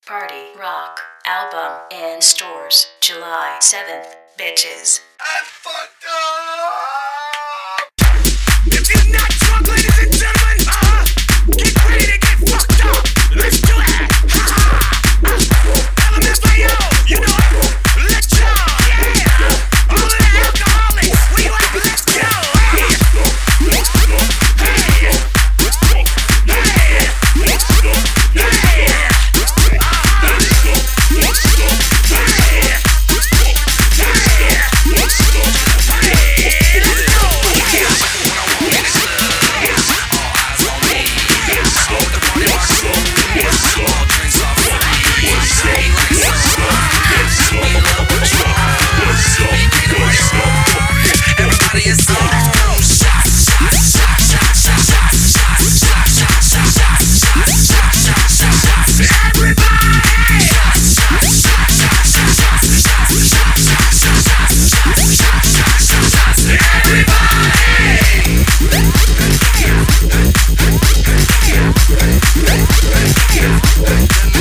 Party Rock album in stores July 7th, bitches. I fucked up! If you're not drunk, ladies and gentlemen, get ready to get fucked up! Let's do it! Elements for you! You know it! Let's go! Yeah! All of the alcoholics! We like, let's go! Hey! Hey! Everybody!